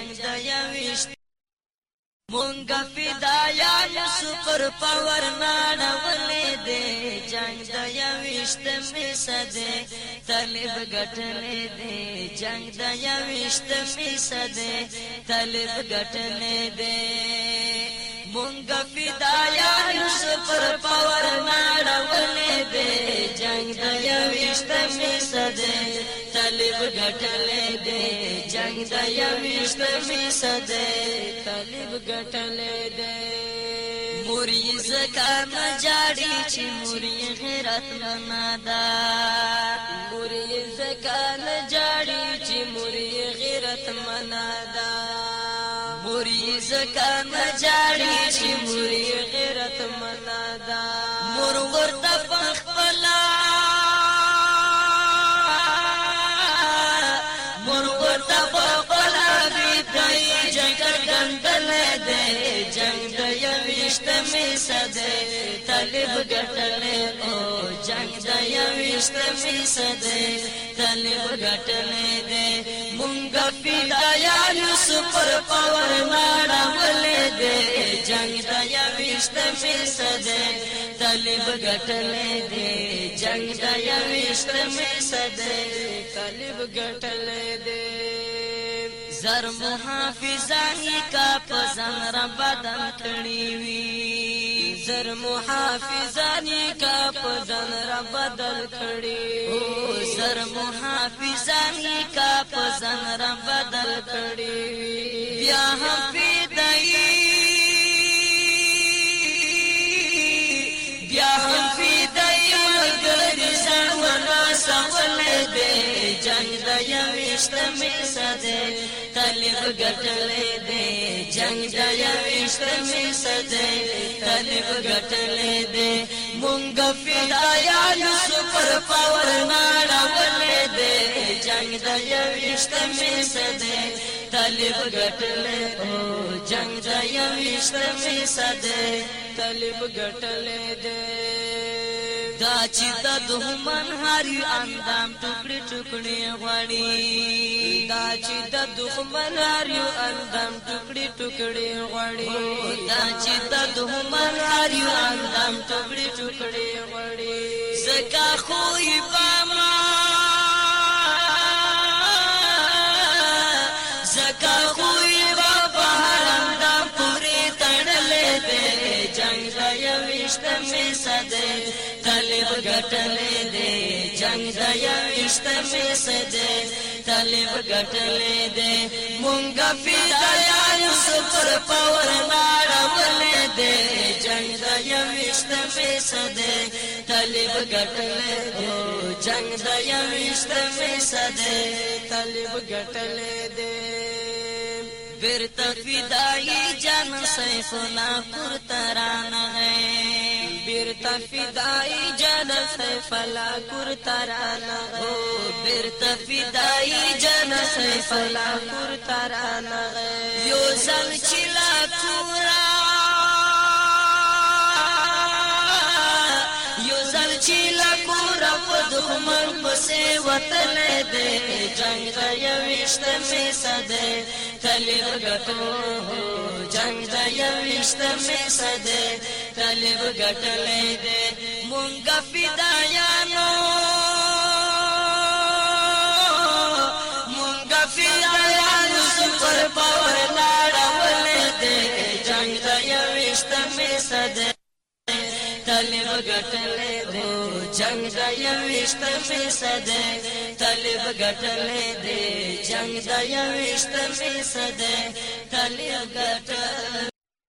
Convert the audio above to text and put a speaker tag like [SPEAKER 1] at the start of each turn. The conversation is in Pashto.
[SPEAKER 1] جنگ د یوشت مونږه فدایانو سپر پاور ناړولې دې جنگ د یوشت می صدې طالب ګټلې دې جنگ د یوشت می صدې طالب ګټلې دې مونږه فدایانو سپر پاور ناړولې دې جنگ د یوشت می صدې طالب ګټلې دې جنگ د یوشت می صدې طالب ګټلې دې موري زکام جاړي چې موري غیرت منادا موري زکام جاړي چې موري غیرت منادا موري زکام جاړي چې موري غیرت منادا مور ورته پخپلا مور ورته پخپلا دې جنگ ګندل دې جنگ د یوشت می صدې طالب ګټلې او جنگ د یوشت می صدې طالب ګټلې دې مونږه فدایانو سپر پاور ناړولې دې جنگ د یوشت می صدې طالب ګټلې دې جنگ د یوشت می صدې طالب ګټلې دې زر محافظانی کا پزن را بدن کړی وی زر محافظانی کا پزن را بدل کړی او زر محافظانی کا پزن را بدل کړی بیا هم فدای بیا هم فدای مګر ځوانه سوال دې جنگ د یوشت می صدې طالب ګټلې دې جنگ د یوشت می صدې طالب ګټلې دې مونږه فدایانو سپر پاور ناړولې دې جنگ د یوشت می صدې طالب ګټلې او جنگ د یوشت می صدې طالب ګټلې دې دا چې د دښمن هر یو اندام ټوکړي ټوکړي غړي دا چې د دښمن هر یو اندام ټوکړي ټوکړي غړي دا چې د دښمن هر یو اندام ټوکړي ټوکړي غړي زکا خوې پاما زکا خوې په هر اندام پورې تړلې دې جنگ د یوشت می صدې طالب ګټلې دې جنگ د یوشت می صدې طالب ګټلې دې مونږه فدایانو سپر پاور ناړولې دې جنگ د یوشت می صدې طالب ګټلې او جنگ د یوشت می صدې طالب ګټلې دې بیرته فدای جان سیف الله پر ترانه ہے بیرته فدای جان سیف الله پر ترانه ہے بیرته فدای جان سیف الله پر ترانه ہے یو ځل چلا کورا یو ځل چلا کورا په دښمن پسې وتلې دې جنگ د یوشت می صدې طالب ګټو جنگ د یوشت می صدې طالب ګټلې دې مونږه فدایانو مونږه فدایانو سپر پاور ناړولې دې جنگ د یوشت می صدې طالب ګټلې دې جنگ د یوشت می صدې طالب ګټلې دې جنگ د یوشت می صدې طالب ګټلې